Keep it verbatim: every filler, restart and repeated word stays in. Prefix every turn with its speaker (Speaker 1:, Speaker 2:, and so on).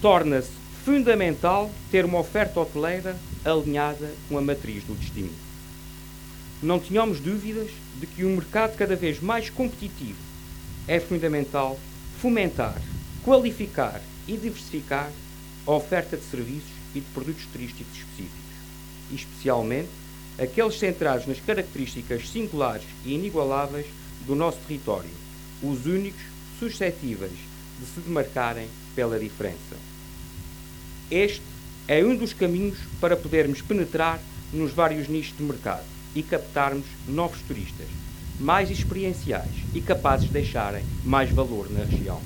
Speaker 1: torna-se fundamental ter uma oferta hoteleira alinhada com a matriz do destino. Não tenhamos dúvidas de que um mercado cada vez mais competitivo é fundamental fomentar, qualificar e diversificar a oferta de serviços e de produtos turísticos específicos, e especialmente aqueles centrados nas características singulares e inigualáveis do nosso território, os únicos suscetíveis de se demarcarem pela diferença. Este é um dos caminhos para podermos penetrar nos vários nichos de mercado e captarmos novos turistas, mais experienciais e capazes de deixarem mais valor na região.